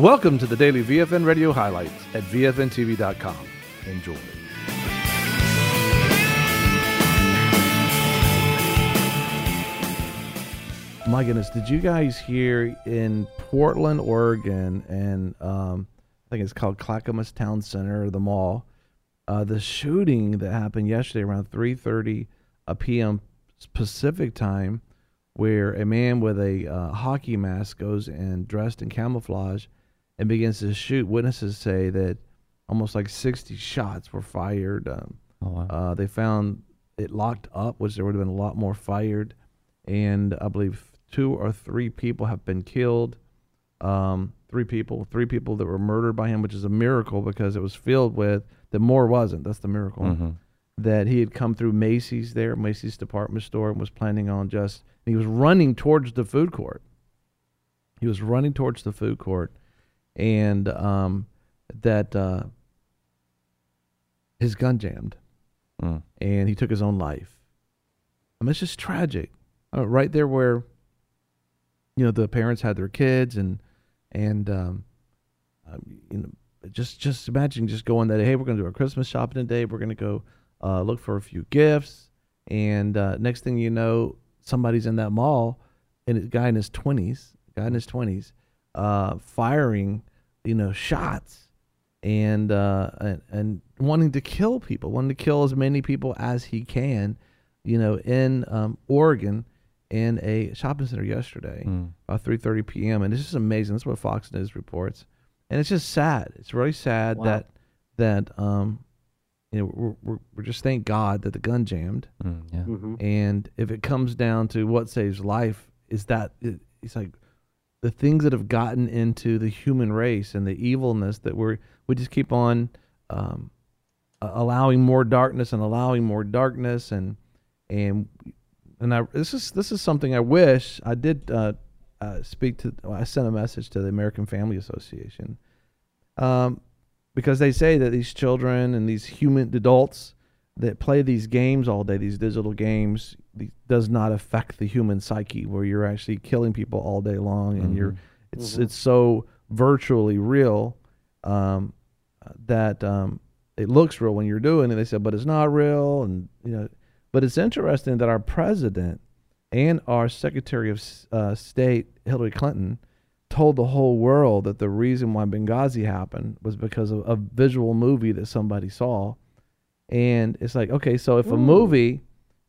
Welcome to the daily VFN radio highlights at VFNTV.com. Enjoy. My goodness, did you guys hear in Portland, Oregon, and I think it's called Clackamas Town Center, the mall, the shooting that happened yesterday around 3:30 p.m. Pacific time, where a man with a hockey mask goes and dressed in camouflage and begins to shoot. Witnesses say that almost like 60 shots were fired. Wow. They found it locked up, which there would have been a lot more fired, and I believe 2 or 3 people have been killed. 3 people that were murdered by him, which is a miracle because it was filled with, that more wasn't. That's the miracle. Mm-hmm. That he had come through Macy's department store, and was planning on he was running towards the food court. And his gun jammed, and he took his own life. I mean, it's just tragic. Right there where, the parents had their kids, and just imagine just going that, hey, we're going to do our Christmas shopping today. We're going to go look for a few gifts, and next thing you know, somebody's in that mall, and a guy in his 20s, firing, shots, and wanting to kill people, wanting to kill as many people as he can, in Oregon, in a shopping center yesterday, about 3:30 p.m. And it's just amazing. That's what Fox News reports, and it's just sad. It's really sad. Wow. that we're just thank God that the gun jammed. Yeah. Mm-hmm. And if it comes down to what saves life, is that it's like the things that have gotten into the human race and the evilness that we just keep on allowing more darkness, and this is something I wish I did speak to. I sent a message to the American Family Association, because they say that these children and these human adults that play these games all day, these digital games, does not affect the human psyche, where you're actually killing people all day long, and it's so virtually real that it looks real when you're doing it. They said, but it's not real, and But it's interesting that our president and our Secretary of State, Hillary Clinton, told the whole world that the reason why Benghazi happened was because of a visual movie that somebody saw. And it's like, okay, so if a movie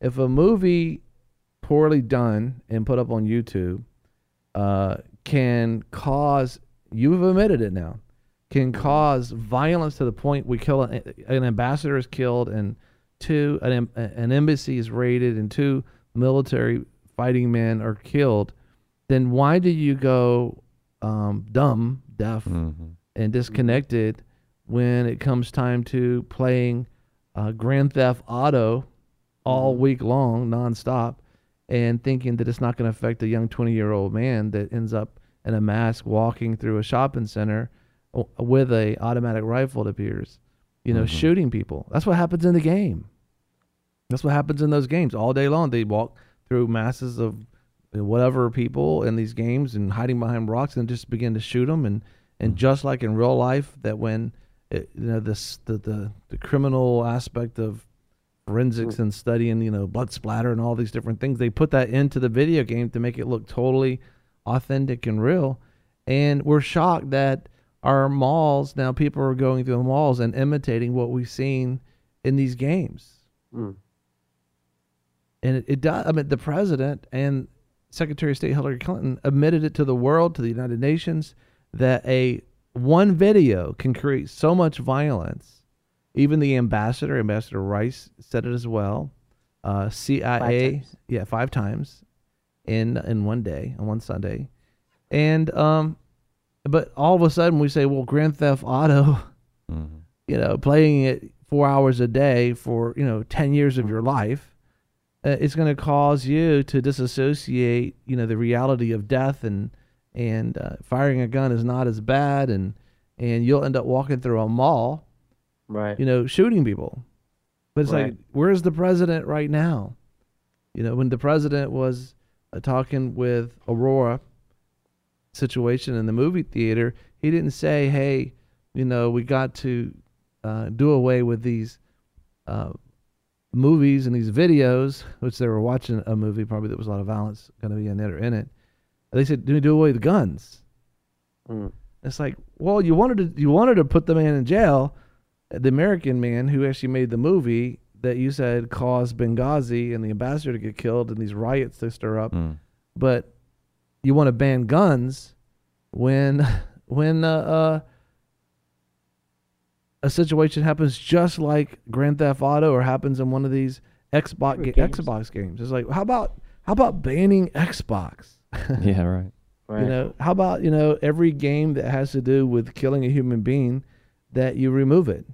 poorly done and put up on YouTube can cause, you've admitted it now, can cause violence to the point we kill an ambassador is killed, and 2, an embassy is raided, and 2 military fighting men are killed, then why do you go dumb, deaf, and disconnected when it comes time to playing Grand Theft Auto all week long, nonstop, and thinking that it's not going to affect a young 20-year-old man that ends up in a mask walking through a shopping center with a automatic rifle, it appears, shooting people? That's what happens in the game. That's what happens in those games all day long. They walk through masses of whatever people in these games and hiding behind rocks and just begin to shoot them. And just like in real life, that when the criminal aspect of forensics and studying, blood splatter and all these different things, they put that into the video game to make it look totally authentic and real. And we're shocked that our malls, now people are going through the malls and imitating what we've seen in these games. And it does. I mean, the president and Secretary of State Hillary Clinton admitted it to the world, to the United Nations, that one video can create so much violence. Even the Ambassador Rice, said it as well. CIA, 5 times in one day, on one Sunday. And but all of a sudden we say, well, Grand Theft Auto, playing it 4 hours a day for 10 years of your life, it's going to cause you to disassociate, the reality of death, and firing a gun is not as bad, and you'll end up walking through a mall, right? Shooting people. But it's like, where's the president right now? When the president was talking with Aurora situation in the movie theater, he didn't say, hey, we got to do away with these movies and these videos, which they were watching a movie, probably there was a lot of violence going to be in it. They said, do away with guns. It's like, well, you wanted to put the man in jail, the American man who actually made the movie that you said caused Benghazi and the ambassador to get killed and these riots to stir up. But you want to ban guns when a situation happens just like Grand Theft Auto or happens in one of these Xbox games. It's like, how about banning Xbox? Yeah, right. How about every game that has to do with killing a human being, that you remove it.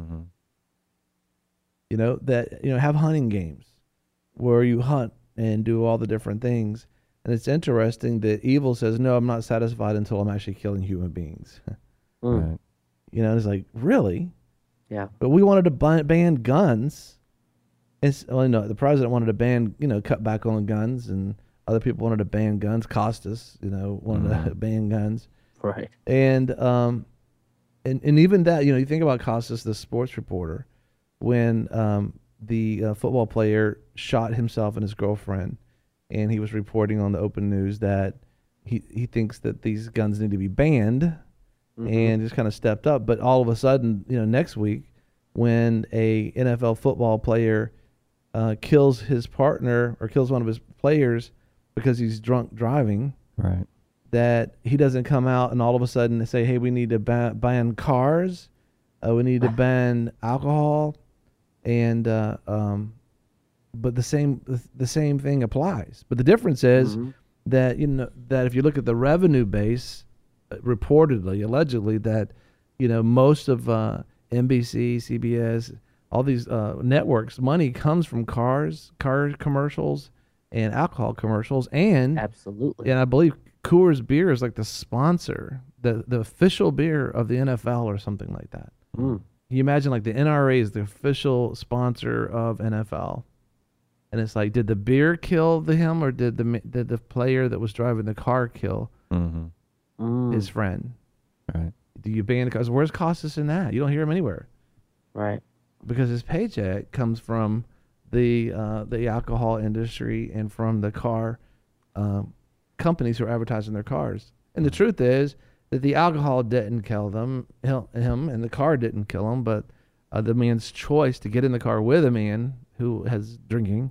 Have hunting games where you hunt and do all the different things. And it's interesting that evil says, no, I'm not satisfied until I'm actually killing human beings. Right. It's like, really? Yeah. But we wanted to ban guns. The president wanted to ban, cut back on guns, and other people wanted to ban guns. Costas, wanted to ban guns. Right. And even that, you think about Costas, the sports reporter, when the football player shot himself and his girlfriend, and he was reporting on the Open News that he thinks that these guns need to be banned, and just kind of stepped up. But all of a sudden, next week, when a NFL football player kills his partner or kills one of his players because he's drunk driving, right, that he doesn't come out and all of a sudden say, hey, we need to ban cars, we need to ban alcohol, and but the same thing applies. But the difference is that that if you look at the revenue base, reportedly, allegedly, that most of NBC, CBS, all these networks, money comes from car commercials and alcohol commercials, and absolutely, and I believe Coors Beer is like the sponsor, the official beer of the NFL or something like that. Can you imagine, like, the NRA is the official sponsor of NFL, and it's like, did the beer kill him, or did the player that was driving the car kill his friend? Right. Do you ban the cars? Where's Costas in that? You don't hear him anywhere. Right. Because his paycheck comes from the alcohol industry and from the car companies who are advertising their cars. And the truth is that the alcohol didn't kill him, and the car didn't kill him, but the man's choice to get in the car with a man who has drinking,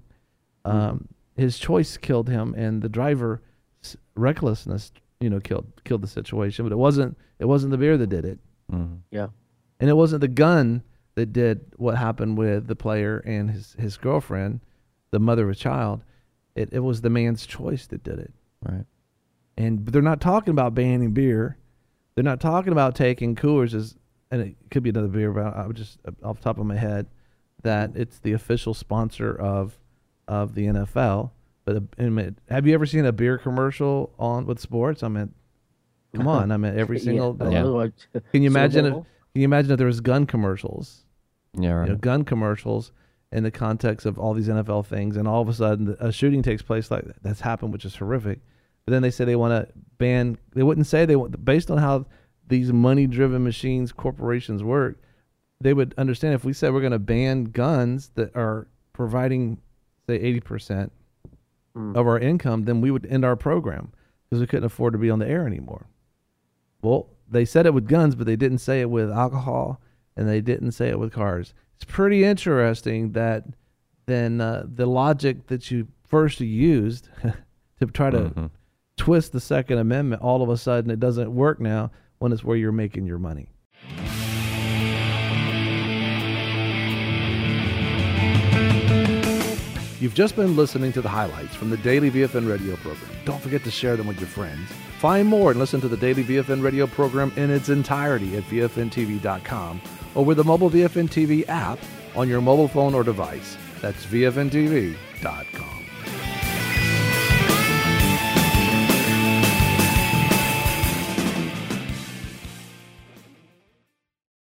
his choice killed him, and the driver's recklessness, killed the situation. But it wasn't the beer that did it. Yeah. And it wasn't the gun that did what happened with the player and his girlfriend, the mother of a child. It was the man's choice that did it. Right. But they're not talking about banning beer. They're not talking about taking Coors and it could be another beer, but I would just, off the top of my head, that it's the official sponsor of the NFL. But have you ever seen a beer commercial with sports? I mean, come on! I mean, every single. Yeah. Can you imagine? Can you imagine if there was gun commercials? Yeah, right. Gun commercials in the context of all these NFL things, and all of a sudden a shooting takes place like that. That's happened, which is horrific. But then they say they want to ban. They wouldn't say they want, based on how these money-driven machines, corporations work. They would understand if we said we're going to ban guns that are providing, say, 80% of our income, then we would end our program because we couldn't afford to be on the air anymore. Well, they said it with guns, but they didn't say it with alcohol, and they didn't say it with cars. It's pretty interesting that then the logic that you first used to try to twist the Second Amendment, all of a sudden it doesn't work now when it's where you're making your money. You've just been listening to the highlights from the Daily VFN radio program. Don't forget to share them with your friends. Find more and listen to the Daily VFN radio program in its entirety at VFNTV.com or with the mobile VFN TV app on your mobile phone or device. That's VFNTV.com.